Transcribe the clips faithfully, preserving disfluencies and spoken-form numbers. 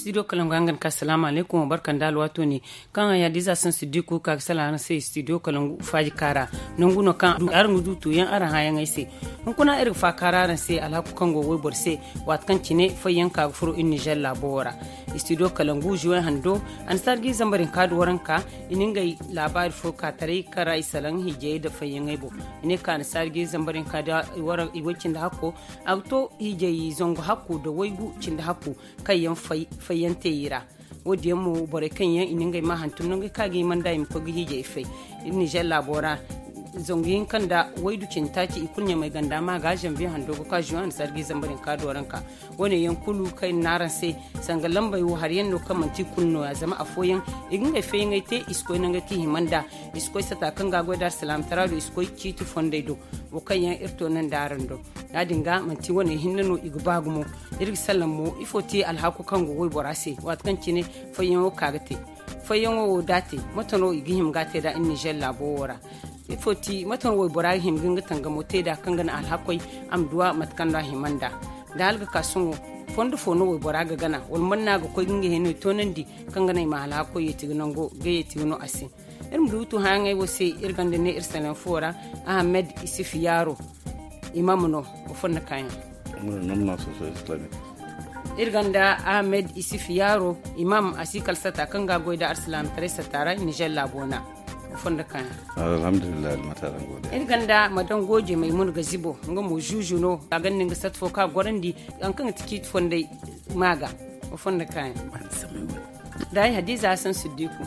studio kalangu ka salamu alaikum barkan da alwato ne kan ya diza san studio ka salamu sai studio kalangu faji kara nunguno kan ar ngudu to yan aran hayan ai sai kun kuna irin fa kararan sai alhaku kan go wai borse wat kan cine fayan ka furu in Niger labora studio kalangu juwan hando an sargi zambarin kadu waranka ininga labari fo ka tare kara isalan hije da fayan ai bo ne kan sargi zambarin kada waran iwacin da hako auto hije zongo hako da waigu cin da hako kai yan fayan teyira wodi mu bore kan yan ininga ma hantun ngai kage man dai ko hije fai in Niger labora zongin kan da waidu cintaki ikunya mai ganda ma gashin bi hando ka juwan sargi zambarin kado ranka wani yankulu kai naran sai sangalan bai har yanno kamanti kunno ya zama afoyan igin ga fe ngai te iskoi nan ga ki himanda iskoi sata kan ga godar salam tarado iskoi citu fonde do o kan yan irto nan daran do ya dinga manti wani hinnano igbagumo irgi sallamu ifoti alhaku kan go wai borase wat kan cine fayan o kagate fayan o date matono igihim gate da in Niger labora ifoti matan wai Ibrahim ginga tanga mote da kan gana alhakoi amduwa matkan da himanda da halga kasun fondo fono wai boraga gana wal manna ga ko ginga heno tonandi kan gana ma alhakoi yeti gnango ga yeti no asin irin dutu hangai wose irgande ne irsalan fora Ahmed Isifiyaro imamuno ko fonna kayan mun nan na so so islamic irganda Ahmed Isifiyaro imam asikal sata kan ga goida arsalam tare satara Niger labona fonda kan alhamdulillah mataran gode in ganda madan goje mai mun gazibo ngo mu juju no ka ganin ga satfo ka gorandi an kan tiki fonda maga fonda kan dai hadiza san siddiku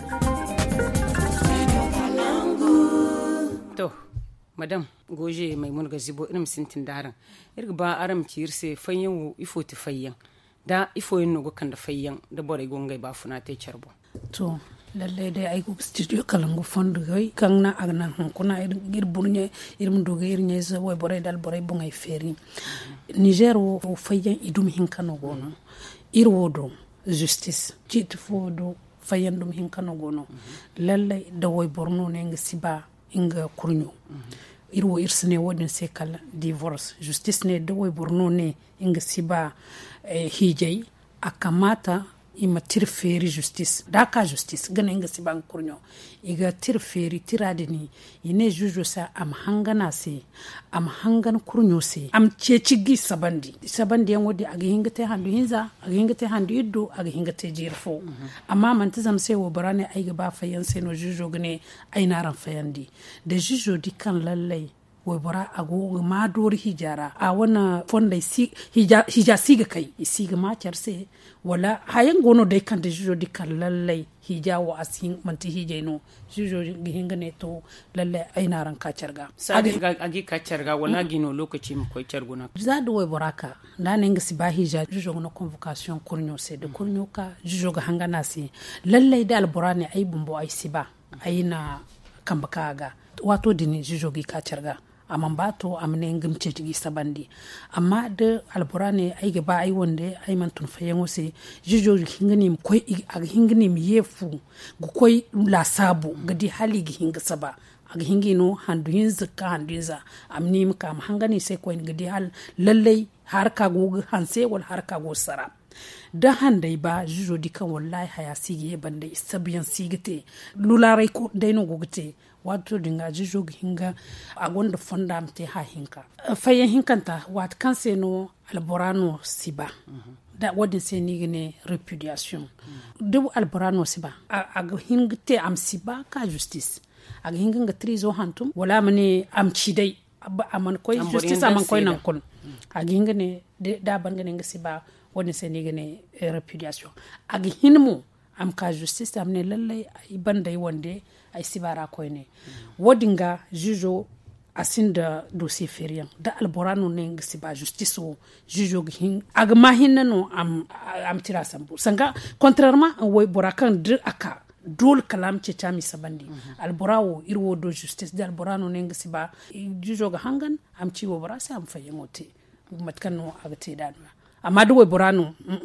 to madam goje mai mun gazibo irin sintin daran irga ba aram kirse fanyen ifo ti fayyan da ifo yin no kan da fayyan da bore gongai ba funa te charbo to lalle dai ai ko studio kalangu fondu gai kan na agnan kuna ir burnya ir mun doge ir nyesa way bore dal bore bu ngai feri Niger wo fayan idum hinkano gono ir wodo justice jit fodo fayan dum hinkano gono lalle da way borno ne ngasiba inga kurnyo ir wo ir sene wodin se kala divorce justice ne da way borno ne inga siba eh, hijay akamata ima tirferi justice daka justice gana inga siban kurnyo iga tirferi tiradini ine jujo sa am hangana se am hangan kurnyo se am cecigi sabandi sabandi yan wodi aga hingate handu hinza aga hingate handu iddo aga hingate jirfo mm-hmm. amma man tazam se wo barane aiga ba fayan se no jujo gane ainaran fayandi da jujo di kan lallai wai bara ago ma dori hijara a wana fonda si hija hija siga kai siga ma charse wala hayan gono dai kan da jujo dikkan lallai hija wa asin manti hije no jujo gihinga ne to lallai aina ran ka charga sadi agi ka charga wala gino lokaci mu koi charguna zadu wai baraka na ne ngasi ba hija jujo na convocation kurnyo se de kurnyo ka jujo ga hanga nasi lallai da alburane ai bumbo ai siba aina kambaka ga wato dini jujo gi ka charga amma ba to amne ngimce tigi sabandi amma de alburane ai ga ba ai wonde ai man tun fayen wose jijo hingani koi ag hingani mi yefu gu koi la sabu gadi hali gi hinga saba ag hingino handu hinza ka handinza amni mka am hangani sai koi gadi hal lallai har ka go hanse wal har ka go sara da handai ba jijo dikan wallahi haya sige bande sabiyan sigete lularai ko daino gogite wato dinga jijo hinga agonda fonda amte ha hinka fayen hinkanta wat kanse no alborano siba mm-hmm. da wadin se ni gane repudiation mm-hmm. du alborano siba ag hingte am siba ka justice ag hinga trizo hantum wala mane am cidai aman koy justice aman koy nan kon ag hinga ne da ban gane siba wadin se ni gane repudiation ag hinmu am ka justice am ne lalle ibanda wonde ay sibara koy ne mm. wodinga jujo asinda dossier ferian da alborano ne ngi siba justice o jujo hin agma hinno am am tira sambu sanga contrairement way borakan de aka dol kalam ce chami sabandi mm-hmm. alborawo irwo do justice da alborano ne ngi siba jujo ga hangan am ciwo borasa am fayemote matkan no agate dan amma do way borano mm.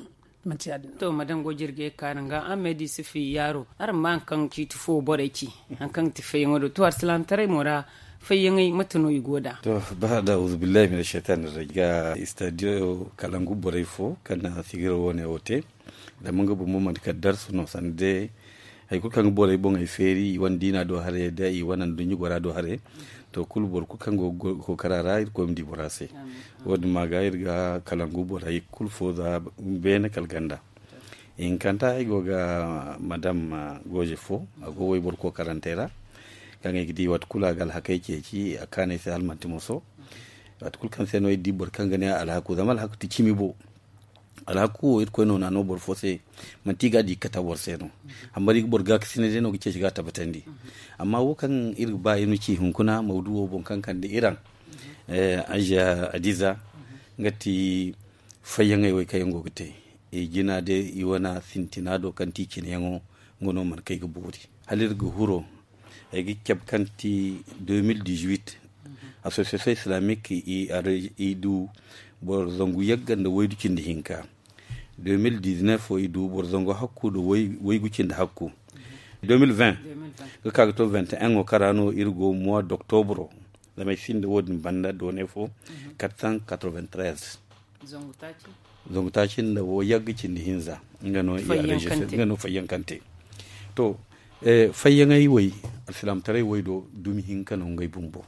to madan gojirge karanga amedi sifi yaro ar man kan ki tufo boreki an kan tife ngodo to arsalan tare mora fayyangai matano igoda to ba da uzu billahi min shaitanir rajim studio kalangu borai fo kana sigiro woni ote da mun ga bumman man kaddar suno sande hay ku kan borai bon ay feri wandina do hare da i wanan dunyi gora do hare to kul bor ku kan go ko karara ko mdi borase wodi magayir ga kalangu borai kul fo da bene kalganda in kanta ay go ga madam goje fo ago way bor ko karantera kan e gidi wat kula gal hakai keci akane sai almanti moso wat kul kan seno di bor kan gane ala ku zamal hakku ti chimibo ala ku it ko no na no bor fose mantiga di kata bor seno ambari bor ga kisine de no gice shiga tabatandi amma wo kan ir ba yinu ci hunkuna mawduwo bon kan kan de iran eh aja adiza ngati fayangai way kayango gite e jina de iwana sintinado kan ti kinyango ngono man kay go buri halir go huro egi keb kanti deux mille dix-huit association islamique i are idu bor zongu yaganda waydu cindi hinka deux mille dix-neuf o idu bor zongu hakku do way waygu cindi hakku deux mille vingt ko kaga to vingt et un o karano irgo mois d'octobre la may sinde wodin banda do nefo quatre cent quatre-vingt-treize zongu taci zongu taci da wo yaggi cindi hinza ngano i are ngano fayankante to eh fayangai way alfilam tare way do dumi hinkano ngai bumbo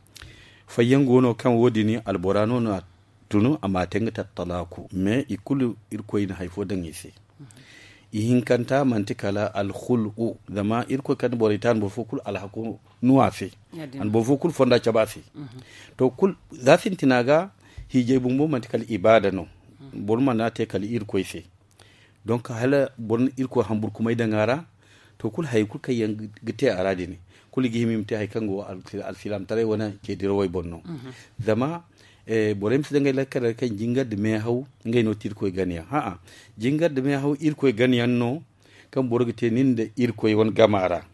fayango no kan wodi ni alborano na tunu amma tengata talaku me ikulu irko ina haifo dan yise i hinkanta mantikala alkhulu dama irko kan boritan bo fukul alhaqu nuwafe an bo fukul fonda chabasi to kul zasin tinaga hije bumbo mantikal ibada no borma na te kal irko ise donc hala born irko hambur kumai dangara to kul hay kul kay yang gite aradi ni kul gi himim te hay kango al filam tare wona ke diro way bonno zama e borem se ngay lakkara kay jinga de me haw ngay no tir koy ganiya ha a jinga de me haw ir koy ganiyan no kam borgite ninde ir koy won gamara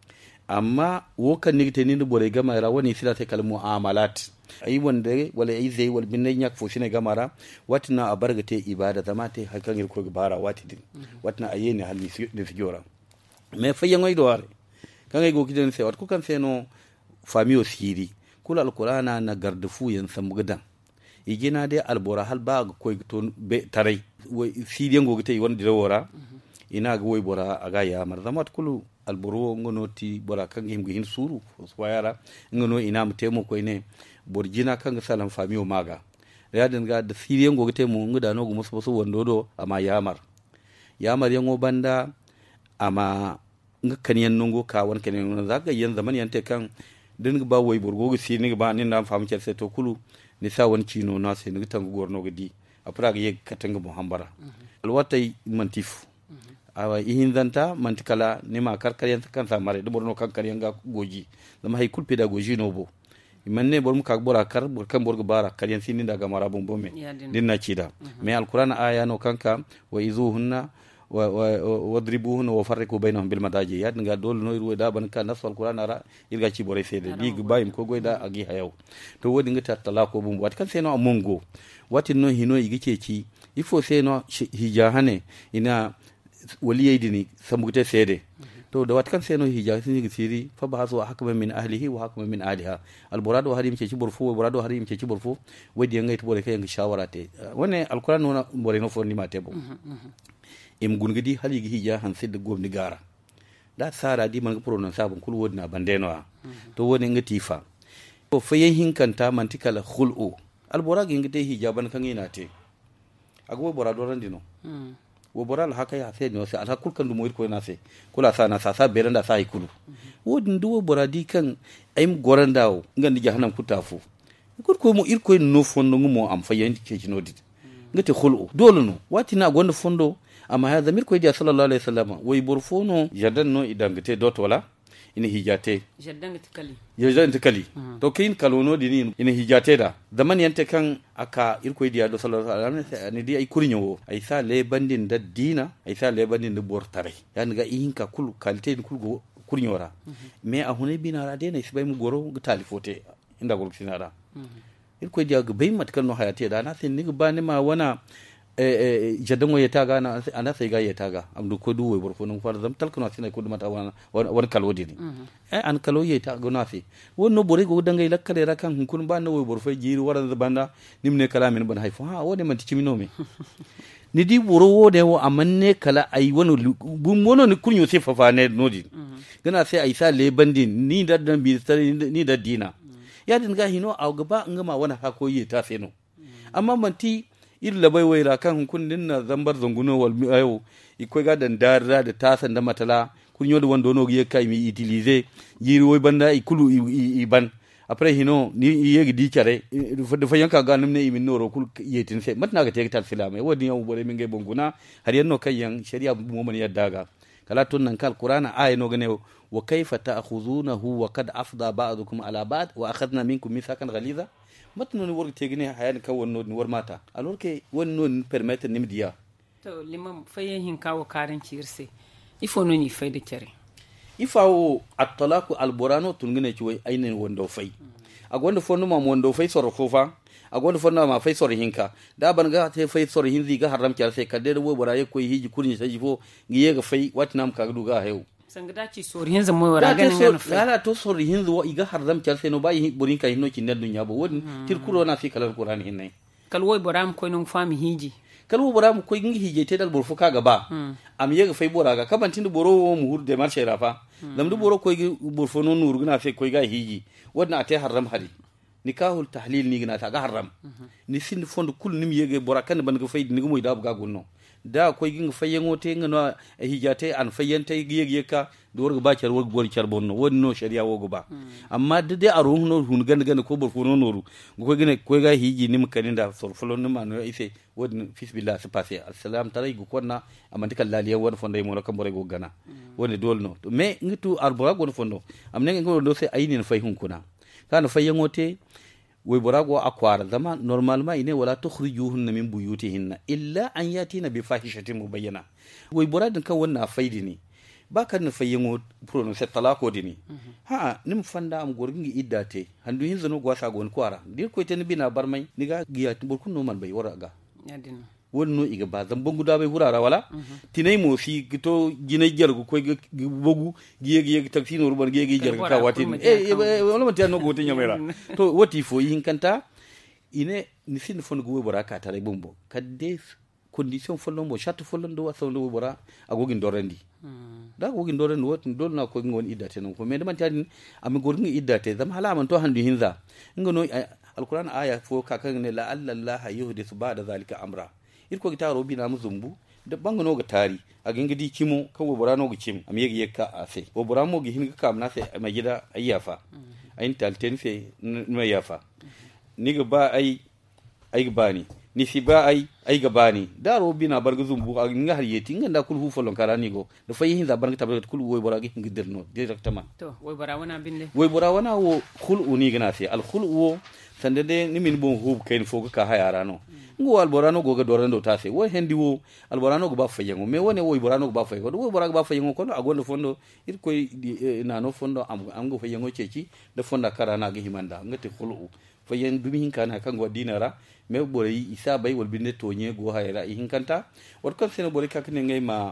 amma wo kan nigite ninde bore gamara woni silate kal muamalat ay wonde wala ay zey wal binne nyak fo sine gamara watna abargate ibada zama te hay kan ir koy bara watidin watna ayene halli de figura mais fayangoy do are kan ay go kiden se wat ku kan se no famio siri kula alqur'ana na garde fu yan sambugadan igina de albora hal ba ko to be tarai way siri ngo gite won dire wora ina ga way bora aga ya marzamat kulu alboro ngono ti bora kan him hin suru wayara ngono ina mutemo ko ne borjina kan salam famio maga yaden ga da siri ngo gite mu nguda no go muso so wondo do ama yamar yamar yango banda ama ngakan yan nungo ka won kenen non zaga yan zaman yante kan din ba way borgo si ni ba ni na famu cerse to kulu ni sa won cino na se ni tangu gorno gidi apra ga yeg katanga muhambara alwatay mantif awa ihin zanta mantikala ni ma karkar yan kan sa mare do borno kan kar yanga goji dama hay kul pedagogy no bo manne bor mu ka bora kar bor kan borgo bara kar yan sini daga mara bombo me din na cida me alquran aya no kanka wa izuhunna wadribuhun wa farriqu bainahum bil madaji yad nga dol no ruwa da ban ka nasal qur'an ara irga ci bore fede dig bayim ko goida agi hayaw to wodi ngata talako bum wat kan seno amongo wati no hino igice ci ifo seno hijahane ina waliyidini samugte fede to da wat kan seno hija sini siri fa ba so hakama min ahlihi wa hakama min ahliha al buradu harim ce ci burfu buradu harim ce ci burfu wodi ngai to bore kay ngi shawarate wone al qur'an no bore no fonni mate bo im gungidi hali gi hija han sidde gomni gara da sara di man pronon sabun kul wodna bandeno to woni ngati fa to fayen hinkanta mantikala khulu albora gi ngite hija ban kan ina te agwo bora do randino wo bora al haka ya se no se al hakul kan du moyir ko na se kula sa na sa sa beranda sa ikulu wodin du bora di kan aym gorandawo ngandi jahannam kutafu kur ko mo ir ko no fondo ngumo am fayen ke cinodi ngate khulu dole no wati na gonda fondo amma ya zamir ko dia sallallahu alaihi wasallam way burfono jadan no idangate dot wala ina hijate jadan tikali jadan tikali to kin kalono dini ina hijate da zaman yante kan aka irko dia do sallallahu alaihi wasallam ni dia ay kurinyo ay sa le bandin da dina ay sa le bandin da bortare yan ga inka kul kalite kul go kurinyora me a hunay binara de ne sibay mu goro ga talifote inda goro sinara irko dia ga bay mat kan no hayate da na sin ni ba ni ma wana eh jadan waye taga na ana sai ga ya taga amdu ko du way bor fono far zam talkano sina ko mata wana wan kalodi ni eh an kalo ye taga na fi wonno bore go dangay lakkale rakan hun kun ba na way bor fay jiru waran banda nimne kalamin ban hayfo ha wone man ticimino me ni di boro wode wo amanne kala ay wono bum wono ni kunyo se fafane nodi gana sai ay sa le bandin ni da dan bi ni da dina ya din ga hino a gaba ngama wana hakoyi ta seno amma manti illa bai waira kan kundin na zambar zanguno wal ayo ikoi ga dan darra da tasan da matala kunyo da wando no ye kai mi utiliser yiri woy banda ikulu iban après hino ni yegi di care da fayanka ga namne imin noro kul yetin se matna ga te tal filame wodi yaw bore min ngay bonguna har yanno kayan sharia mo man yadda ga kala tun nan kal qur'ana ay no gane wa kayfa ta'khuzunahu wa qad afda ba'dukum ala ba'd wa akhadna minkum mithaqan ghaliza matno ni worgi tegine hayan ka wonno ni war mata alors que wonno ni permettre nim dia to limam fayen hin kawo karin cirse ifo no ni fayde kere ifawo at-talaqu al-burano tungine ci way aynen wondo fay agonde fonno ma wondo fay soro kofa agonde fonno ma fay soro hinka da ban ga te fay soro hinzi ga haram kiyar sai kadde wo boraye koy hiji kurni sai fo ngiye ga fay watnam ka du ga hew sangada ci sori hinza mo wara ganin ngano fay ala to sori hinza wo iga haram kiyar sai no bayi borin ka hinno kin nan dunya bo won tirkuro na fi kalar qur'ani hinne kalwoy boram koy non fami hiji kalwo boram koy ngi hije te dal borfu kaga ba am yega fay boraga kabantin du boro wo mu hurde marché rafa lamdu boro koy borfu non nur gina fe koy ga hiji wadna ate haram hari nikahul tahlil ni gina ta ga haram ni sin fond kul nim yege bora kan ban ga fay ni moy da ga gonno da koy ginga fayengo te ngano hijate an fayente yege ka do worga ba cer worga bor cer bonno wonno sharia wogo ba amma de de aru no hun gan gan ko bor fono noru ko gine koy ga hiji nim kaninda sol folo nim an ise wodin fisbillah se passé assalam taray go konna amandi kallaliya won fonday mo kam bore go gana woni dolno to me ngitu arbora go fondo amne ngo do se ayini fay hun kuna kana fayengo te way borago akwara zama normalement ine wala tukhrijuhunna min buyutihinna illa an yatina bi fahishatin mubayyana way boradin kan wannan faidi ne ba kan na fayyingo prononce talako dini ha nim fanda am gorgingi iddate handu hinzano gwasa gon kwara dir ko ten bina barmai niga giya burkun no man bai waraga yadin wonno iga ba zan bongu da bai hurara wala tinai mo fi gito ginai jargu ko bogu giye giye taksi no ruban giye giye jargu ka watin eh wala man tan no gotin yamera to wati fo yin kanta ine ni sin fon go bora ka tare bombo kadde condition folon bo chat folon do waso do bora agogin dorandi da agogin dorandi wotin dol na ko ngon idate non ko me man tan am gorngi idate zam hala man to handu hinza ngono alquran aya fo ka kan ne la allah yuhdithu ba'da zalika amra irko gita robi na muzumbu da bangano ga tari a gingidi kimo kan wobora no gicim am yegi yekka ase wobora mo gi hinga kam na se ma gida ayyafa ayin talten fe no yafa ni ga ba ai ai ga bani ni fi ba ai ai ga bani da robi na barga zumbu a ginga har yeti nganda kul hu folon karani go da fayi hin za barga tabbat kul wobora gi hinga dirno directement to wobora wana binde wobora wana wo kul uni gina se al kul wo sande de ni min bon hub kain foga ka hayara no ngo alborano go ga dorando tase wo hendi wo alborano go ba fayengo me wone wo alborano go ba fayengo wo alborano go ba fayengo kono agondo fondo ir koy nano fondo am am go fayengo ceci de fonda karana ga himanda ngati khulu fayen dumi hinkana kan go dinara me bore isa bay wol binde tonye go hayra hinkanta wat kon sene bore kakne ngay ma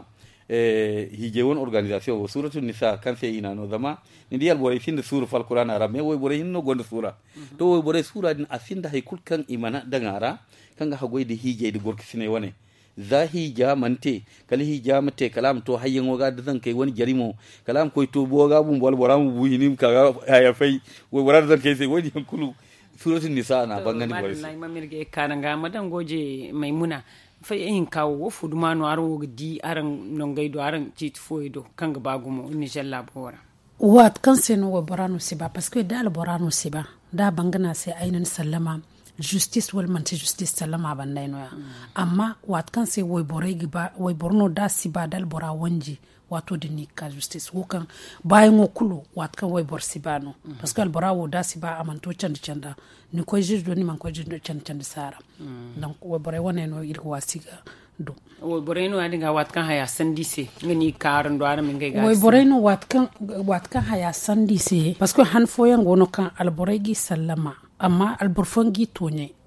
eh hije won organisation wo suratul nisa kan se ina no zama ni diyal bore finde sura fal qur'an arab me wo bore hinno gondo sura to wo bore sura din asinda hay kul kan imana dangara kanga hagoy de hije de gorki sine wone zahi jamante kala hija mate kalam to hayyen waga da zan kai wani jarimo kalam koy to boga bum bol boram bu hinim kaga ya fai wo warar zan kai sai wani kulu suratul nisa na bangani bore wallahi mamirge kananga madan goje maimuna fay in kawo wo fudumano aro di aran nongaydo aran citfoido kanga bagumo ni jalla bora wat kan seno wo borano siba parce que dal borano siba da bangana sai ainin sallama justice wal manti justice sallama bandai no ya amma wat kan sai wo borai giba wo borno da siba dal bora wanji wato da ni ka justice wo kan bayan wo kulu wat kan wo bor siba no parce que al bora wo da siba amanto canda canda ni ko jirdo ni man ko jirdo canda canda sara donc wo borai wone no irko wasiga do wo boreno adi ga wat kan haya sandise ngani karan do ara min ga wo boreno wat kan wat kan haya sandise parce que han foyan gono kan al borai gi sallama amma al borfongi tonye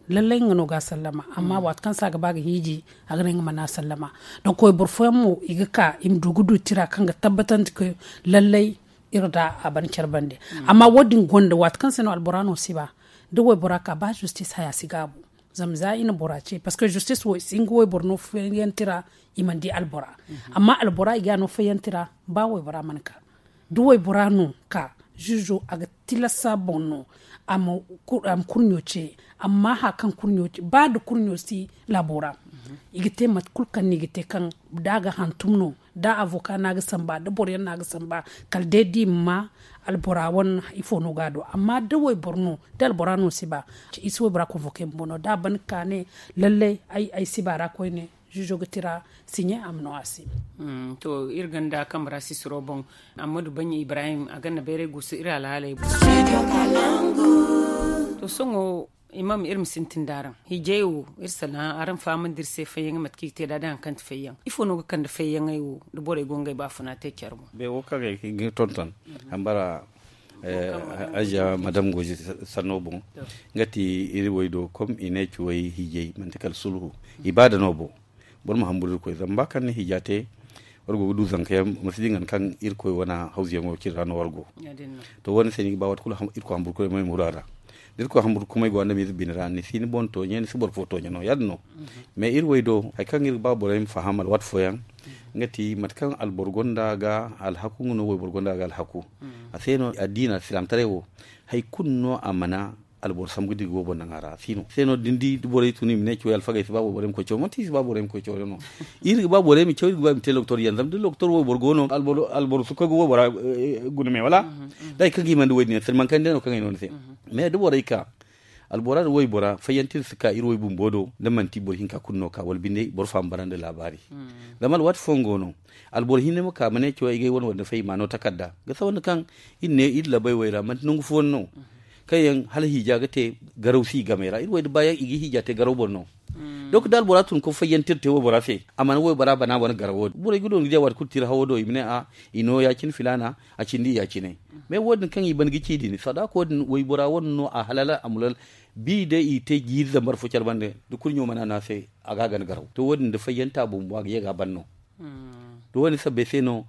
lallai ngano ga sallama amma wat kan sa gaba ga hiji a ganin mana sallama don koy burfoyan mu iga ka im dugudu tira kan ga tabbatan ko lallai irda aban charbande amma wadin gonda wat kan sano alborano siba do way boraka ba justice haya sigabu zamza ina borace parce que justice wo singo way borno fayantira imandi albora amma albora iga no fayantira ba way bora manka do way borano ka jujo aga tilasa bonno am kur am kurnyoce amma ha kan kurnyoce ba da kurnyoci labora igite mat kulkan nigite kan daga hantumno da avoka naga samba da boryan naga samba kal dedi ma albora won ifo no gado amma da way borno da albora no siba iso bra convoquer bono da ban kane lalle ai ai sibara ko ne jujo gitira sinye amno asi mm, to irganda kamra sisro bon amadu banyi ibrahim agana bere gusu ira lalai to songo imam irim sintin daran hijewu irsana aran faman dirse fayen matki te dadan kan fayen ifo no kan fayen ayu do bore gonga ba funa te kyarmo be wo kage ki tonton ambara eh aja madam goji sanobon ngati iri woydo comme ine cuway hijey mantakal sulhu ibada nobo bon ma hamburu ko zamba kan hijate wargo du zanka masidingan kan irko wana hawziyango kirano wargo to woni seni bawat kula irko hamburu ko may murara dirko hamburu ko may go anda mi binira ni sini bonto nyen si bor foto nyano yadno me irwoydo hay kan ir baborem fahamal wat foyan ngati matkan alborgonda ga alhaku no woy borgonda ga alhaku aseno adina islam tarewo hay kunno amana albor samgudi go bon ngara sino seno dindi bore tuni ne ko alfa ga babo borem ko chomo ti babo borem ko chono iri babo borem choy go am teloktor yandam de doktor wo borgono albor albor su ko go bora gunume wala dai kagi man woy ni man kan den ko ngay non se me do bore ka albora woy bora fayantir suka iro bum bodo da manti bor hinka kunno ka wal binde bor fam barande labari damal wat fongono albor hinne mo ka mane choy gay won wonde fay mano takadda ga sawon kan inne illa bay wayra man nungu fonno kayen hal hija gate garausi gamera irwai da bayan igi hija te garau bonno dok dal boratun ko fayantir te wo borafe amana wo bara bana wona garawo bure gudo ngi jawat kutir hawodo imne a ino yakin filana a cindi yakine me wodin kan yi ban gici dini sadako din wai bora wonno a halala amulal bi da ite giza marfo charbande du kurnyo mana na sai aga gan garau to wodin da fayanta bumbu ga yega banno to woni sabbe seno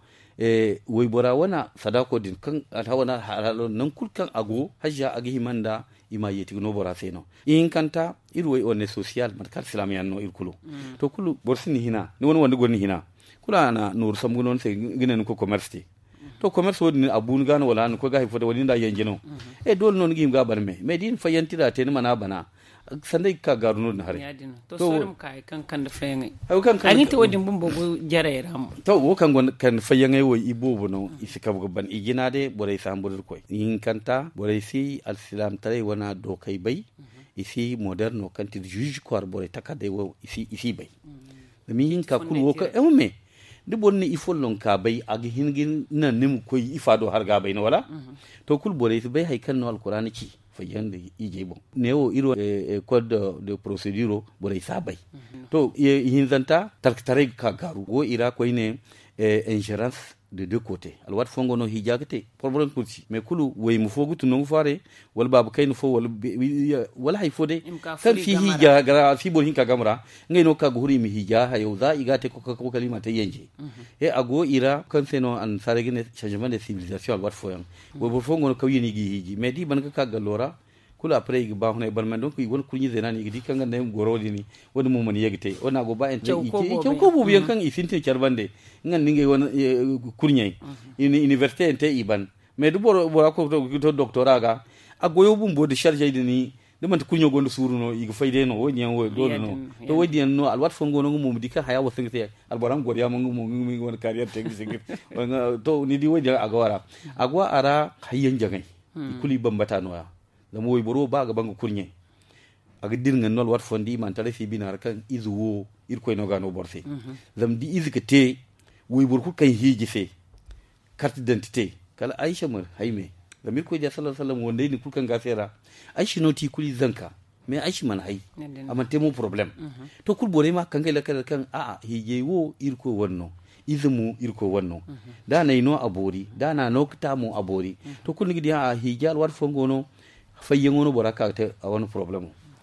e woy bora wana sadako din kan atawana halalo nan kulkan ago hajja agi himanda ima yeti no bora seno in kanta irwoy on social markal islamiyan no irkulu mm. to kulu borsini hina ni won wonde gonni hina kula na nur samgu non se ginen ko commerce mm. to commerce wodi abun gano wala ko ga hifode woni da yenjeno mm -hmm. e dol non gim ga barme me din fayantira te ni mana bana sandai ka garuno na hare to sorum kai kan kan da fayen ani to wodin bumbo go jare ram to wo kan gon kan fayen ay wo ibobo no isika go ban igina de bore sambudur koy yin kanta bore si alislam tare wana do kai bay isi moderno kanti juge ko bore takade wo isi isi bay mi yin ka kul wo ka ewme di bonni ifollon ka bay agi hingin nan nim koy ifado har ga bay no wala to kul bore si bay hay kan no alqur'ani ci fayande ije bon neo iro e, e code de procédure bore sabay mm -hmm. to hinzanta tarktare ka garu wo ira ko ine e, ingérence de deux côtés alwat fongo no hijagate problème kurci mais kulu way mu fogu tunu fare wal babu kayno fo wal wal hay fode kan fi hija gara fi bor hinka gamra ngay no ka guri mi hija hayo za igate ko ko kalima te yenje mm -hmm. e ago ira kan seno an saregene changement de civilisation alwat foyan mm -hmm. wo fongo no kawini gi hiji mais di ban ka galora kula après gi ba hono barman donc won kunyi zenani gi kanga ne gorodi ni woni mo man yegite ona go ba en te ci ko bu bien kan isinte charbande ngan ninge won kurnyai ini université ente iban mais du boro boro ko to doctorat ga agoyo bumbo de charge ni de man kunyo gondo suruno igi fayde no woni en wo do no to wodi en no alwat fongo no mo dika haya wo singte alboram gor ya mo mo mi won carrière technique to ni di wodi agora agwa ara hayyan jagay kuli bambata no ya da moy boro ba ga banga kurnye aga dirnga nol wat fondi man tare fi binar kan izuwo irkoy no gano borse zam di izikate woy bor ku kan hiji fe carte d'identité kala aisha mar hayme da mir ko ja sallallahu alaihi wasallam wonde ni kulkan gafera aishi no ti kuli zanka me aishi man hay amma temo problem to kul bore ma kan gela kan a a hije wo irko wonno izumu irko wonno da nay no abori da na no ktamu abori to kul ngi dia hijal wat fongono fayyangono boraka te a wani problem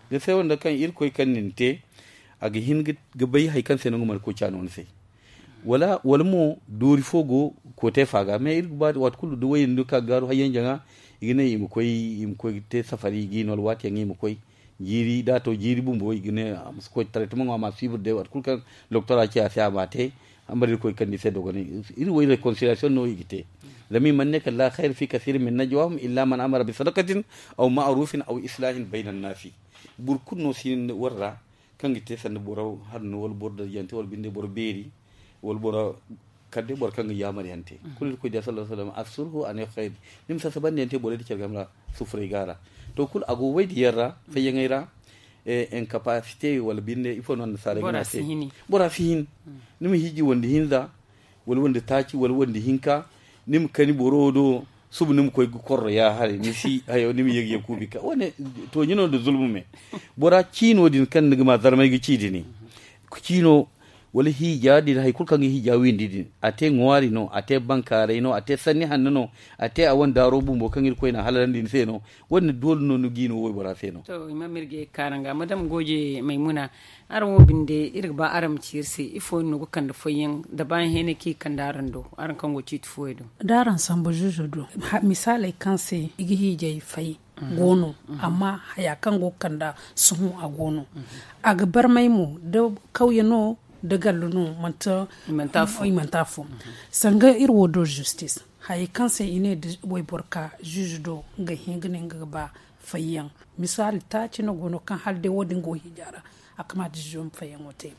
da sai wanda kan irko kan ninte aga hin ga bai hay kan sai ngumar ko chano sai wala wala mo dori fogo ko te faga me irgo ba wat kullu do wayin duka garu hayen janga igine im koy im koy te safari ginol wat yangi im koy jiri dato jiri bumbo igine am ko traitement ma fibre de wat kulkan docteur aki asia bate ambari koy kan dise dogoni iri way reconciliation no igite lami man nek la khair fi kathir min najwahum illa man amara bi sadaqatin aw ma'rufin aw islahin bayna an-nasi bur kunno sin warra kangite san boro harno wol bordo yante wol binde boro beeri wol boro kadde bor kanga yamar yante kulil ko dia sallallahu alaihi wasallam afsulhu an khair nim sa saban yante boro di cergamra sufre gara to kul ago waydi yarra fe yengaira e incapacité wala binde il faut non sare gina te bora fihin nim hiji wondi hinza wala wondi taci wala wondi hinka nim kani borodo subu nim koy korro ya hari ni si ayo nim yegi kubika wone to nyino do zulmu me bora kino din kan ngama zarmay gi cidi ni kino wala hi jadi hay kulkan hi jawindi din ate ngwari no ate bankare no ate sanni hanno ate awon daro bumbo kan koy na halalan din seno wonni dol no no gino woy bora seno to imamirge karanga madam goje maimuna aran binde irba aram cirsi ifo no kan da foyen da ban hene ki kan darando aran kan go cit foedo daran sambo jujudo misale kanse igi hije fai gono amma haya kan go kanda suhu a gono aga bar maimu da kauye no da galluno manta imantafu imantafu sanga irwo do justice hay kanse ine de boy borka juge do ga hingane ga ba fayyan misali ta ci no gono kan halde wodin go hijara akama de jom fayyan wote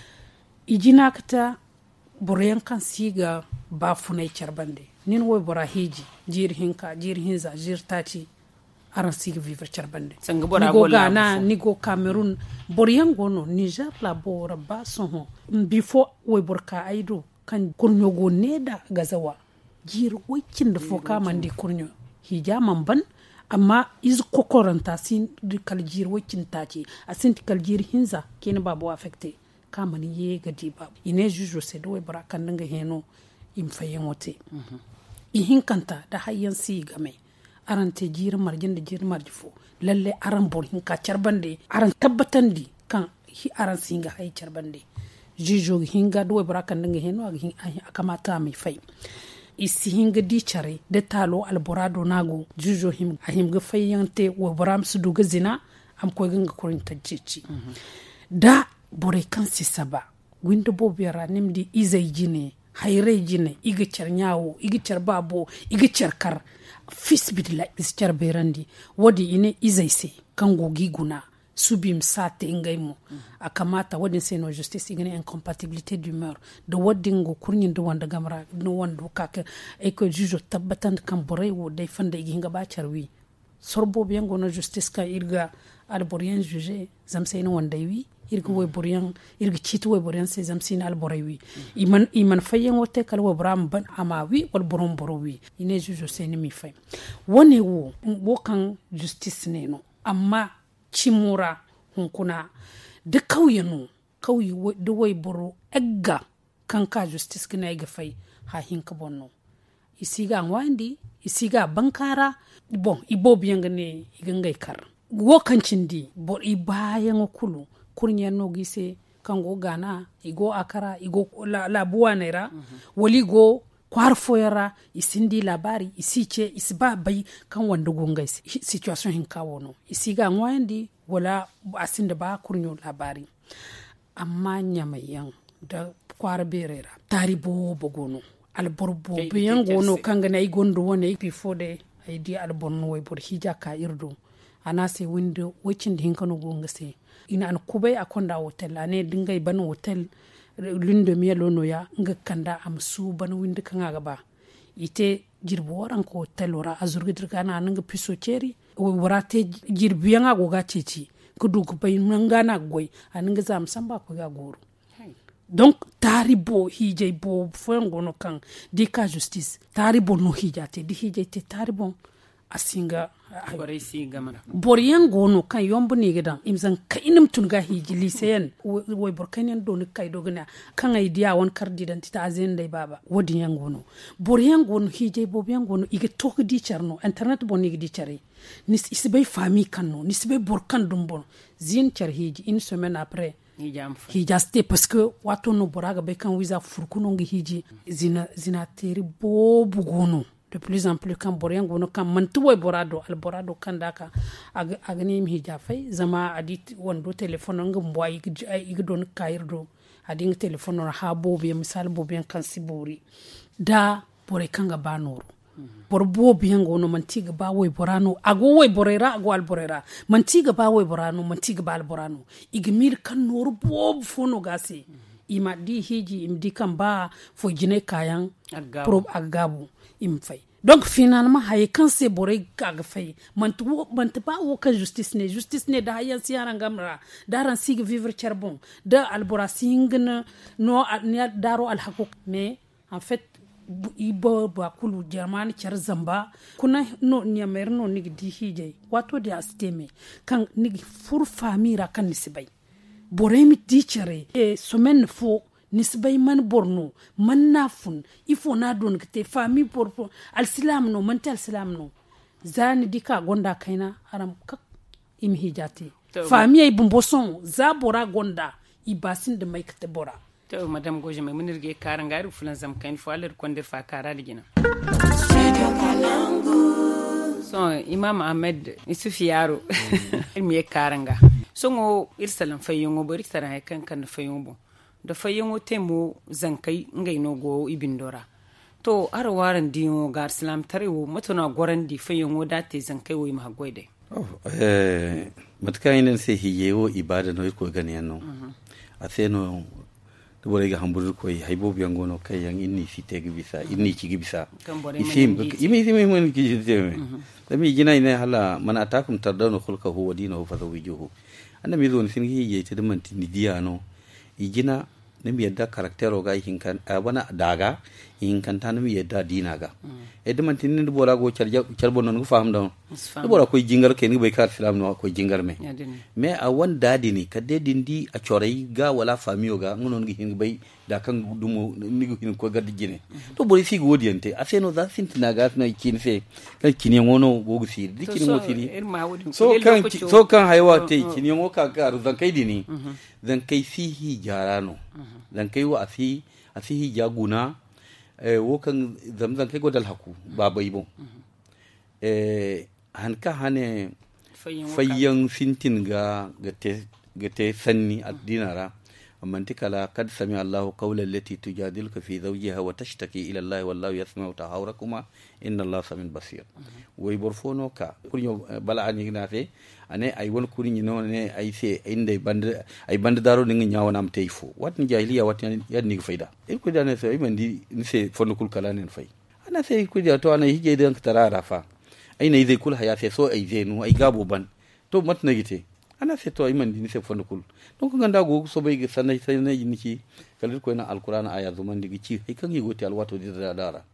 ijina kata boryan kan siga ba funai charbande nin woy bora hiji jir hinka jir hinza jir taci aran siga vivre charbande sanga bora gola na nigo Cameroon boryan gono Niger la bora ba soho before we borka aido kan kurnyo go neda gazawa jir wakin da foka mandi kurnyo hijaman ban amma iz kokoranta sin kal jir wakin tace asin kal jir hinza ken babu affecté kamani ye gadi ba ine jujo se do we bora kan nga heno im fayen wote mm-hmm. ihin kanta da hayyan si game aran te jir marjin da jir marjifo lalle aran bor hin ka charbande aran tabbatan di kan hi aran singa hay charbande jijo hinga do baraka ndanga heno akamata mi fay isi hinga di chare de talo alborado nago jijo him ahim ga fayante wo baram su duga zina am ko ganga kurin tajjici mm-hmm. da bore kan sisaba windo bo biara nimdi izai jine hayre jine iga charnyawo iga charbabo iga charkar fils bidla ischar berandi wodi ine izaise kango giguna subim sate ingaymo mm. akamata wodi seno justice igane incompatibilité d'humeur de wodingo kurnyin do wanda gamra no wando kaka e ko jujo tabatan kan bore wo dai fanda iginga ba charwi sorbo biango no justice ka irga alborien juge zamseno wanda wi irga way boryan irga citu way boryan se zamsina alborawi mm. iman iman fayen wote kala wo bram ban amawi wal borom borowi ine jujo seni mi fay woni wo wo kan justice neno amma cimura hunkuna da kauyenu kauyi da way boro egga kan ka justice kina iga fay ha hinka bonno isiga ngwandi isiga bankara bon ibo biyanga ne igangay kar wo kancindi bo ibayan kulu kurnya no gise kango gana igo akara igo la, la buwanera mm-hmm. wali go kwarfoyara isindi labari isiche isba bai kan wanda gongai situation hin kawono isiga ngwandi wala asinda ba kurnyo labari amma nyamayan da kwarberera tari bo bogono alborbo biyan gono kanga na igondo wona before de idi alborno way bor hija ka irdo anase window wicin hin kanu gongase ina an kubai akonda hotel ane dingai ban hotel lundo mielo no ya nga kanda am su ban windi kanga gaba ite jirbo waran ko hotel wara azurgi dirgana nga piso cheri warate jirbi yanga go ga ceci kudu ku bay ngana goy an nga zam samba ko ga goro donc taribo hije bo fongo no kan di ka justice taribo no hijate di hije te taribo asinga borai si gamana boryan gono kan yombu ne gidan imzan ka inim tunga hiji liseyen way borkanen do ni kai dogna kan ai dia won kardi dan tita azen dai baba wodi yan gono boryan gono hije bobyan gono ige tok di charno internet boni di chare nis isbay fami kanno nisbay borkan dumbon zin char hiji une semaine après hijaste parce que wato no boraga be kan wiza furkuno ngi hiji zina zina teri bobu gono de plus en plus kan boryan gono kan mantuwa borado al borado kan daka ag agni mi hija fay zama adit wondo telephone ngi mbwa igi don kayirdo adin telephone ha bobu misal bobu kan siburi da bore kanga banoro bor bobu yango no mantiga ba way borano ago way borera ago al borera mantiga ba way borano mantiga ba al borano igmir kan nor bobu fono gasi ima di hiji im di kan ba fo jine kayan prob agabu im fay donc finalement hay kan se boray kaga fay mantu mantu ba wo kan justice ne justice ne da hayan siyara ngamra daran sig vivre charbon da al borasingna no daro al hakuk mais en fait ibo ba kulu jamani char zamba kuna no nyamer no nigi di hije wato di asteme kan nigi fur famira kan nisbay boremi di chare e somen fo nisbay man borno man nafun ifo na don kete fami porpo al islam no man tal islam no zani dika gonda kaina aram kak im hijati fami ay bumboson za bora gonda ibasin de mai kete bora to madam goje mai munirge karan gari fulan zam kain fo aler konde fa kara ligina so imam ahmed isufi yaro mi karanga so ngo irsalan fayongo bori tara kan kan fayongo da fayongo temo zankai ngai no go ibindora to ar waran diyo gar islam tarewo matona gorandi fayongo date zankai wo ma goide oh eh matkainen se hiyewo ibada no ko ganiyano aseno to bore ga hamburu ko haybo biyango no kay yang inni fitegi bisa inni cigi bisa isim imi imi mun ki jeme dami jina ina hala man atakum tardawno khulqahu wa dinahu fazawijuhu anda mi zon sin hiye te man tini diano ijina nemi yadda karaktero ga hinkan abana daga hinkan tan mi yadda dinaga e de man tini bora go charja charbo non go faham don bora ko jingar ke ni bay kar islam no ko jingar me me a wan dadi ni kadde dindi a chorai ga wala famiyo ga ngonon gi hin bay da kan dumo ni go hin ko gaddi jine to bori fi go diente a seno za sintina ga na kin fe kan kin ngono go go sir di kin mo siri so kan so kan haywa te kin ngo ka ga zan kai dini zan kai fihi jarano zan kai wa afi afi jaguna eh wo kan zamzan kai godal haku ba bai bon eh hanka hane fayyan fintin ga gate gate sanni addinara amantikala kad sami Allahu qawlan lati tujadiluka fi zawjiha wa tashtaki ila Allah wallahu yasma'u tahawurakuma inna Allah samin basir way borfono ka kunyo bala ani nafe ane ay won kunyi no ne ay se inde band ay band daro ni nyaawana am tayfo wat ni jahiliya wat yadni fayda e ko dane se mandi ni se fono kul kala nen fay ana se ko dia to ana hije dan tarara fa ay ne zai kul haya se so ay zenu ay gabo ban to mat nagite ana se to ay mandi ni se fono kul donc ganda go so bay sanay sanay ni ci kalir ko na alquran aya zuman digi ci ay kan yigoti alwato di dara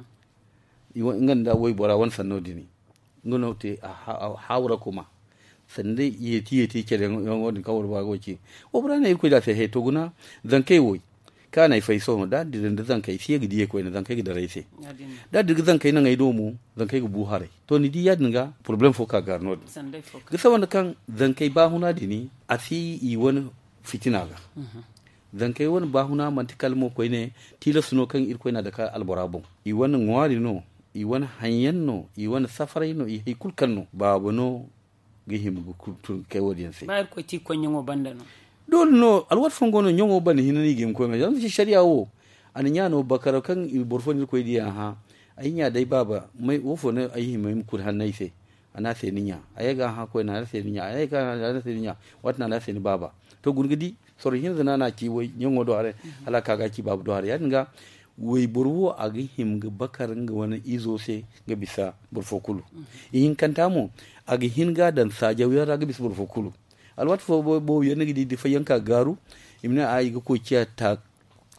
iwa nganda woy bora won sanno dini ngono te hawra kuma sande yeti yeti kere ngon kawur ba goci o bra ne ko da se he to guna zan kai woy kana fai so da dirin da zan kai sai gidi ko ne zan kai da raise da diga zan kai nan ai domu zan kai bu hare to ni di yadinga problem fo ka garno ga sawan kan zan kai ba huna dini afi i won fitina ga zan kai won ba huna mantikal mo ko ne tilasuno kan ir ko na da ka alborabon i won ngwari no i wani hanyan no i wani safarai no i haikul kan no babu no gihim gu kultur kai wadiyan sai ba ko ti ko nyongo banda no dol no alwat fongo no nyongo ban hinani gim ko ngan ci sharia wo an nyano bakara kan i borfoni ko diya ha ayinya dai baba mai wofo ne ayi mai kur hannai sai ana sai ninya ayaga ha ko na sai ninya ayaga na sai ninya watna na sai ni baba to gurgudi sor hin zana na ki wai nyongo do are ala kaga ki babu do are ya nga wai burwo a ga himga bakarin ga wani izo sai ga bisa burfokulu in kanta mu a ga hinga dan sajawiyar ga bisa burfokulu alwat fo bo bo yana gidi di fayanka garu imna ayi ga ko kiya ta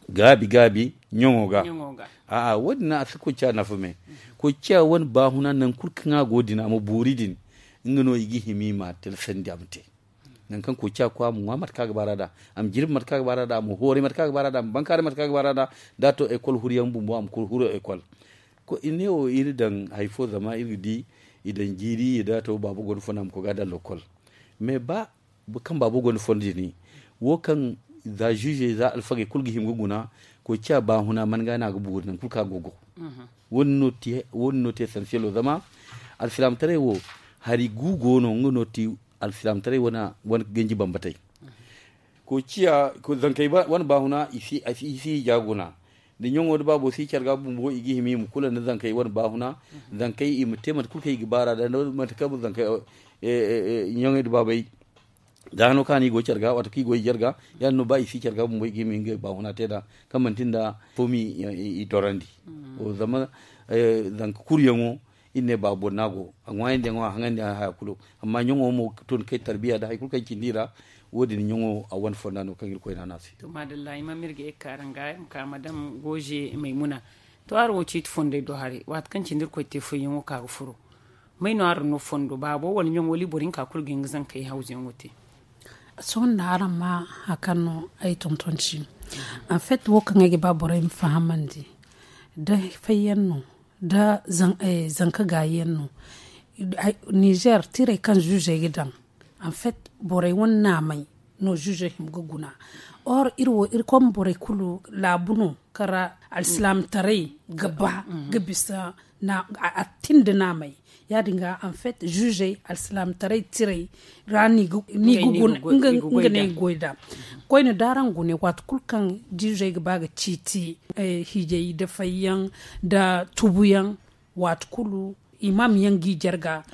gabi gabi nyongoga nyongoga a a wani na su ko cha na fume ko cha wani ba huna nan kurkan godina mu buridin ngano igi himima tel sendi amte nan kan ko cha kwa mu mat kaga barada am jirb mat kaga barada mu hore mat kaga barada am bankare mat kaga barada dato école huriyam bumbo am ko huro école ko ine o iri dan haifo zama iri di idan jiri dato babu gon fonam ko gada lokol mais ba kan babu gon fondi ni wo kan za juge za alfage kulgi himgo guna ko cha ba huna man gana go bugur nan kulka gogo wonno ti wonno te essentiel zama al filam tare wo hari gugo no ngono ti al filam tare wona won genji bambatay ko ciya ko zankai ba won ba huna isi isi jaguna de nyongo do babo si carga bumbo igi himi mu kula na zankai won ba huna zankai im temat kulka igi bara da no mat kabu zankai e nyongo do babai dano kani go carga wato ki go jarga yanno ba isi carga bumbo igi himi nge ba huna teda kamantinda fomi i torandi o zama zank kuryango inne babo nago angwa inde ngwa hangande ha kulo amma nyongo mo ton kay tarbiya da hay kulka kindira wodi ni nyongo a won fondano kangir ko ina nasi to madalla ima mirge e karanga ka madam goje maimuna to aro ci fonde do hari wat kan cindir ko te fo yongo ka furo mai no aro no fondo babo wal nyongo li borin ka kul gingzan kai hausin wote son dara ma hakano ay tontonci en fait wo kan ge babore mi fahamandi da fayanno da zan eh, zanka gayenno Niger tire kan juge gidan en fait bore wonna mai no juge him guguna or irwo ir kom bore kulu labuno kara alislam tare gaba gabisa na atinde na mai ya dinga en fait juge alislam tare tire rani ni gugun nga ne goida koyne darangu ne wat kulkan juge gaba ga citi eh, hije da fayyan da tubuyan wat kulu imam yangi jarga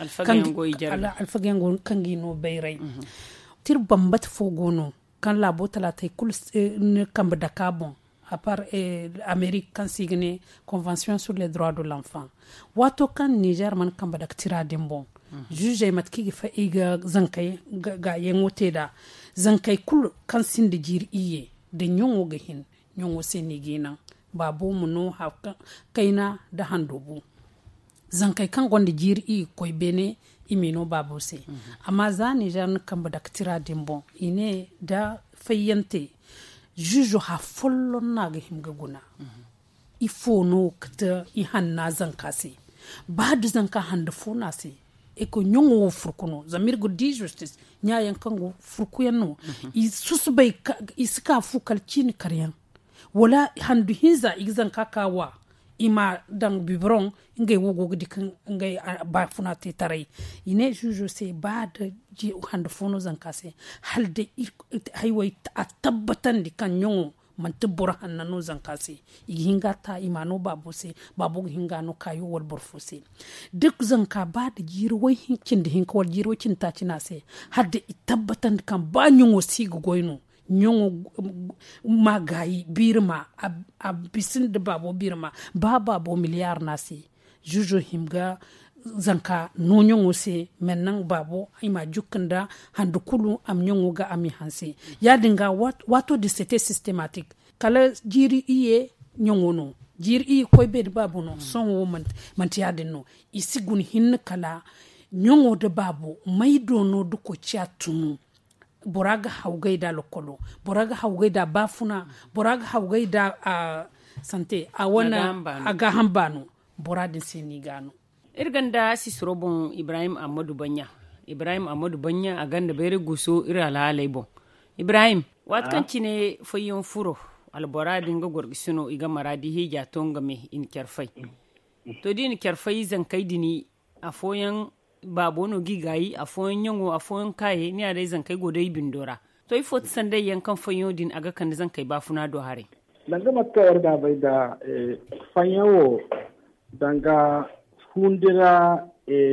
alfagen go kangi no bayrai mm -hmm. tir bambat fogono kan labo talata kul ne kamba dakabon à part eh, Amérique kan signe convention sur les droits de l'enfant wato kan Niger man kamba dak tira dembo mm -hmm. juge matki fa iga zankay ga, ga yengote da zankay kul kan sindi jir iye de nyongo ga hin nyongo senigina babu muno ha kaina da handobu zankai kan gonde jiri i koy bene imino babose mm -hmm. amma za Niger n kamba da tira dimbo ine da fayante jujo ha follo naga himga guna mm -hmm. ifo no kata i hanna zankasi badu zanka handa fona se e ko nyongo furkuno zamir go di justice nyayan kango furkuyanno mm -hmm. i susubay iska fukal chini karyan wala handu hinza igzan kakawa ima dang bibron ngay wogo dikan ngay ba funa te taray ine jujo se bad ji hande fono zankase halde hayway tabbatan dikan nyongo man tebura hanno zankase hinga ta imano babose babu hinga no kayo wal borfose duk zanka bad jiro way hinkin de hinka wal jiro cinta cinase halde tabbatan kan ba nyongo sigo goyno nyongo magayi birma a bisin da babo birma ba babo miliyar nasi jujo himga zanka no nyongo se mennan babo ima jukanda handu kulu am nyongo ga ami hanse ya dinga wat, wato de c'était systématique kala jiri iye nyongo no jiri iye koy be babo no son wo man man tiade no isigun hin kala nyongo de babo maido no du ko chatunu boraga hawgaida lokolo boraga hawgaida bafuna boraga hawgaida a uh, sante a wana aga hambano boradin senigano irganda sisrobon Ibrahim Amadou Banya Ibrahim Amadou Banya a ganda bere guso ira la bon Ibrahim wat kan cine fayon furo al boradin ga gorgisino iga maradi hija tonga me in kerfai to din kerfai zan kaidini afoyan babono gigayi afoyan yango afoyan kaye ni a zan kai godai bindora to ifo sandai yankan fayo din aga kan zan kai bafuna do hare danga matkawar da bai da fanyawo danga hundira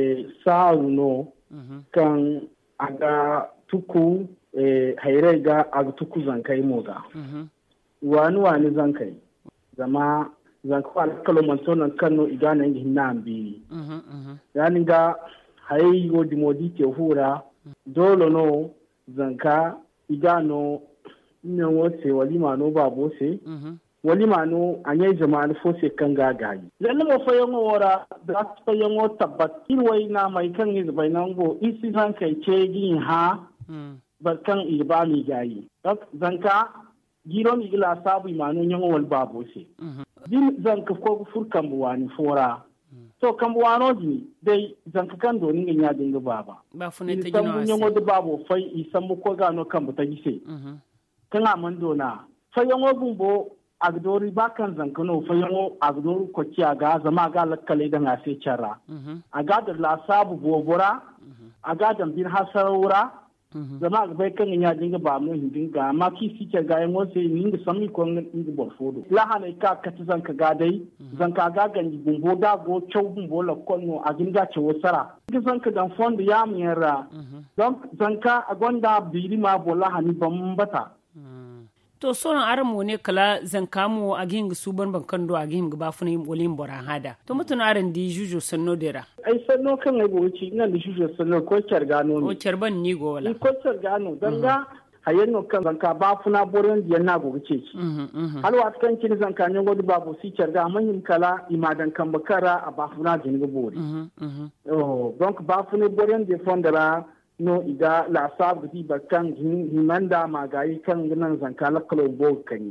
sa'uno kan aga tuku hairai ga aga tuku zan kai moga wani wani zan kai zama zan kwa kalomantonan kano igana yin hinnan biyu yani ga hayi go dimodi ke hura dolo no zanka igano nyanwo se walima no babo se wali mano anyai jama'a fo se kan gagayi lalle mo fayan wora da fayan wo tabbat irwai na mai kan yi bai nan go isi zan kai ce gin ha barkan iba mi gayi zanka giro mi gila sabu mano nyan wal babo se din zanka ko furkan buwani fora to kan buwano ji dai zanka kan do ni nya dinga baba ba fune ta gino nyan wo babo fai isan mu ko gano kan bu ta gise kan amando na fayan wo bumbo agdori bakan zankano fayango agdori ko ci aga zama ga lakkale da ngase cara aga da la sabu bobora aga da bin hasarura zama ga bai kan nya dinga ba mu dinga ma ki si ce ga yan wose ni da sami ko ngi bor fodo la hane ka ka ti zanka ga dai zanka ga ganji bumbo da go chow bumbo la konno agin ga ce wasara ki zanka dan fondo ya miyara donc zanka agonda biri ma bola hani bambata to sonon aramo ne kala zan kamo a gihin su ban ban kando a gihin ga bafuna yin bolin boran hada to mutun aran di jujo sanno dera ai sanno kan ai boci ina da jujo sanno ko chargano ne o charban ni go wala ko chargano danga hayenno kan zan ka bafuna boran di na go ce ci halwa kan kin zan ka nyon godu babu si charga manyin kala imadan kan bakara a bafuna jin go bori oh donc bafuna boran di fondara no iga la sab di bakan himanda magayi kan nan zanka lakalo bo kani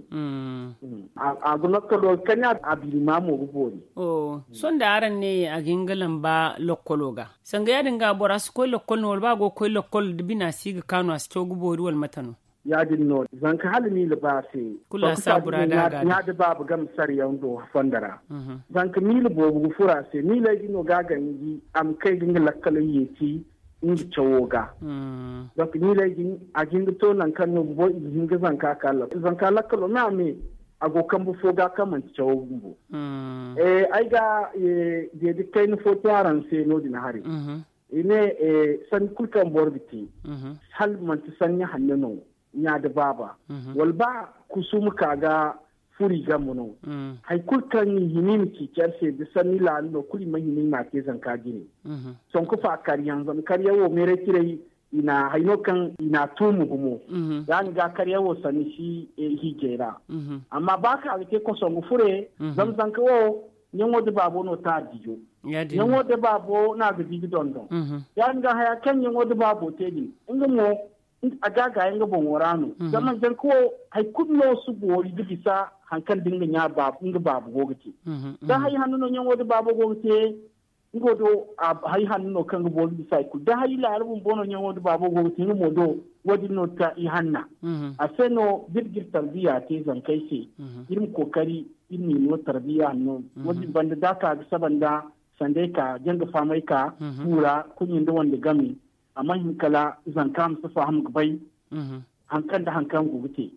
a guna kalo kanya abili mamo bori oh son da aran ne a gingalan ba lokolo ga sanga ya dinga bora su ko lokol no ba go ko lokol dibina siga kanu as to gubori wal matano ya din no zanka halini libase kula sabura da ga ya da babu gam sar yando fandara zanka mil bo bu fura se mil gino gaga ngi am kai ginga lakalo yeti inji cawoga donc ni lay jin a jinga to nan kan no bo jinga zanka kala zanka lakalo na me ago kan bu foga kaman cawogo eh ai ga de de kai no foto aran se no dina hari ine eh san kulkan borbiti hal man sanya hannano nya da baba wal ba kusum kaga furi gamuno hay kulkan ni himin ki kerse de sanni la no kuli mahini ma ke zanka gine son ku fa kariyan zan kariyawo mere kirei ina hayno kan ina tumu gumo yani ga kariyawo sani shi hijera amma baka ake ko son fure zan zanka wo nyango de babo no ta dijo nyango de babo na ga digi dondo yani ga haya kan nyango de babo teji ngamo agaga yanga bon warano zaman jan ko hay kullo su bori bisa hankan dinga nya babu nga babu gogati da hay hanno nyango de babu gogati ngodo hay hanno kan go bori bisa ku da hay la arbun bono nyango de babu gogati ngo do wadi no ta i hanna aseno birgir tarbiya te zan kai se irin kokari irin no tarbiya no wadi banda da ka sabanda sande ka janga famai ka pura kunyin da wanda gami amma hin kala zankam su fahim bai hankan da hankan gugute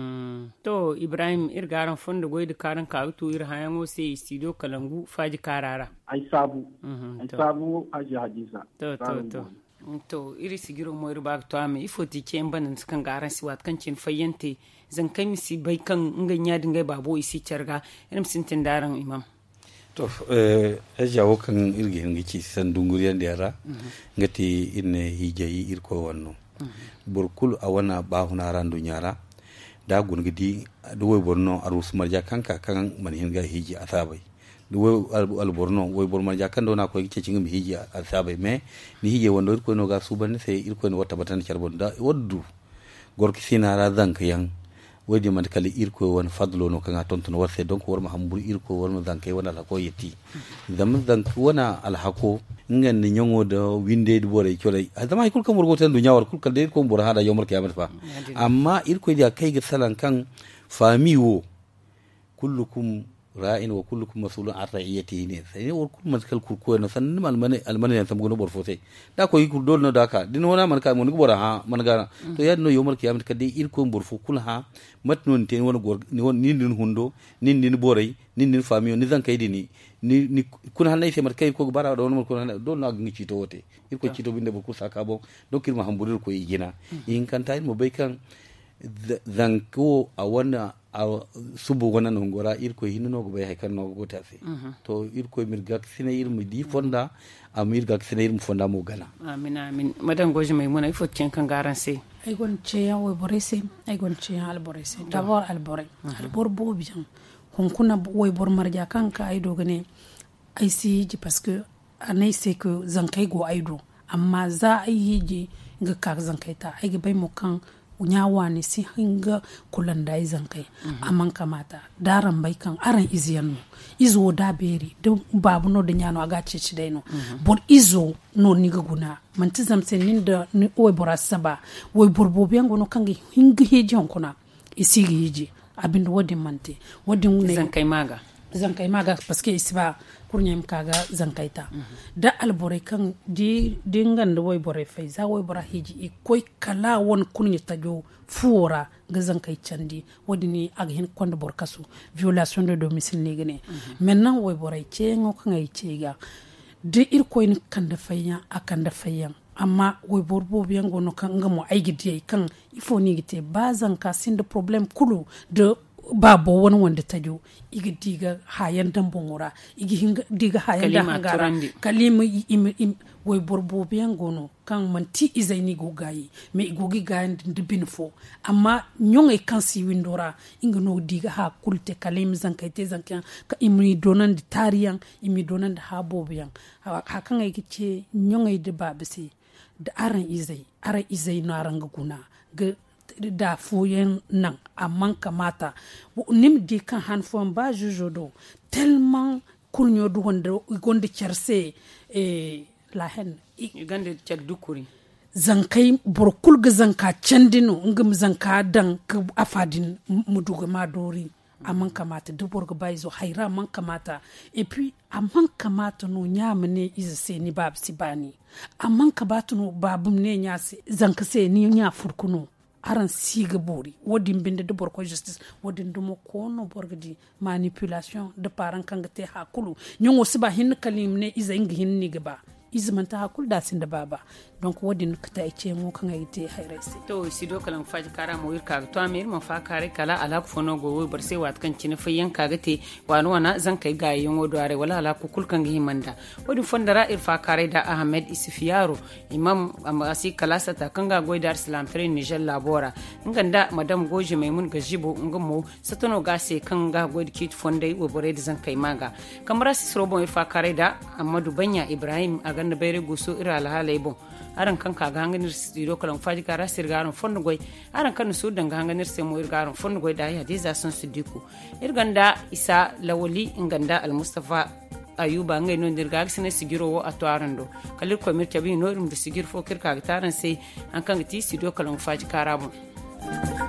to ibrahim irgaran fonda goyi da karan ka to ir hayan o sai studio kalangu faji karara ai sabu ai sabu aji hadiza to to to to iri sigiro mo ir bag to ame ifoti ke embanan kan garan si wat kan cin fayante zan kai misi bai kan nganya dinga babo isi charga irim sintin daran imam to eh jawo kan irgi ngici san dunguriyan da yara ngati inne hijayi irko wanno burkul awana bahuna randu nyara da gungidi do way borno arus marja kanka kan man hinga hiji asabai do way al borno way bor marja kan do na ko gice cingam hiji asabai me ni hije wondo irko no ga suban sai irko no wata batan charbon da waddu gorki sinara zanka yan wadi man kali irko won fadlo no kanga tonton warse donc war ma hambur irko war ma zankai wana la ko yeti zam zank wana al hako ngan ni nyongo do winde do bore chole azama ikul kam worgo tan du nyawar kul kal de ko bor hada yomar kiyamat fa amma irko dia kai ga salan kan famiwo kullukum ra'in wa kullukum mas'ulun an ra'iyatihi ne sai war kul man kal kur ko no san mal man al man yan sam gono bor fote da ko ikul dol no daka din wona man ka mon go bor ha man gara to yad no yomar kiyamat kadde irko bor fu kul ha mat non ten wona gor ni won nin din hundo nin din boray nin din famiyo ni zan kay dini ni ni kun hanay se mat kay ko bara do no ko do no ngi cito wote irko cito binde bor ku saka bo do kirma hamburir ko yigina in kan tay mo bay kan zan ko a wana subu wana no gora irko hinno go bay haykan no go tafe to irko mirgak sine irmi di fonda amir gak sine irmi fonda mo gana amin amin madan goji maimuna ifo cin kan garan sai ay gon ceya way borese ay gon ceya al borese d'abord al bore al bor bo bien hon kuna way bor marja kanka ay do gane ay si ji parce que anay c'est que zankai go ay do amma za ay yiji ga ka zankai ta ay ga bai mu kan nyawa ne si hinga kulan da izan kai amman kamata daran bai kan aran iziyan no izo da beri da babu no da nyano aga ceci dai no bor izo no ni ga guna man tizam sen nin da ni oy bora saba woy borbo biyan gono kan hinga heji on kuna isi gi heji abin wodin mante wodin ne zan kai maga zan kai maga parce que isba kurnyam kaga zan kaita da albore kan di dingan da woy bore fai za woy bora heji e koy kala won kunni tajo fuora ga zan kai candi wodini ag hin konde bor kasu violation de domicile ne gane maintenant woy bore ce ngo kan ay ce ga de ir koy ni kan da fayyan akan da fayyan amma woy borbo biyan gono kan ngamo ay gidi kan ifo ni gite bazan ka sin de problème kulu de babo wani wanda ta jo iga diga hayan dambon wura iga hinga diga hayan da hangara kalima wai borbo biyan gono kan manti izai ni gogayi me igogi gayan dibin fo amma nyongai kan si windora inga no diga ha kulte kalim zankai te zankan ka imi donan di tariyan imi donan da habo biyan ha kan ai kice nyongai de babisi da aran izai aran izai na ranga guna ga da fuyen nan amman kamata nim di kan hanfon ba jujodo tellement kurnyo du wanda gonde cerse e la hen gande ceddukuri zankai borkul ga zanka candino ngam zanka dan ka afadin muduga madori amman kamata dubor ga baizo haira man kamata et puis amman kamata no nyamne iza se ni bab sibani amman kabatu no babum ne nyase zanka se ni nya furkuno aran siga bori wodin binde de borko justice wodin dumo kono borgdi manipulation de parent kangate hakulu nyongo siba hin kalim ne iza ingi hin ni gaba izmanta hakul da sin da baba donc wodin kata ice mo kan ayite hayrese to sido kalan faji kara mo wirka to amir mo fa kare kala ala ku fono go bar sai wat kan cin fayan kagate wani wana zan kai gayi yon wodo are wala ala ku kulkan gi manda wodin fondara ir fa kare da ahmed isfiyaro imam amasi kala sata kanga goy dar islam tre niger labora nganda madam goje maimun gajibo ngamo satono gase kanga goy kit fondai wo bore zan kai maga kamara sisrobo ir fa kare da amadu banya ibrahim aganda bayre guso ira ala halay bon aran kan ka ganganir studio kalan faji kara sirgaron fondo goy aran kan su danga ganganir se mo irgaron fondo goy da ya diza son studiku irganda isa lawali inganda al mustafa ayuba ngay non dirga sene sigiro wo atwarando kalir ko mir tabi no dum de sigir fo kirka taran sai an kan ti studio kalan faji kara bon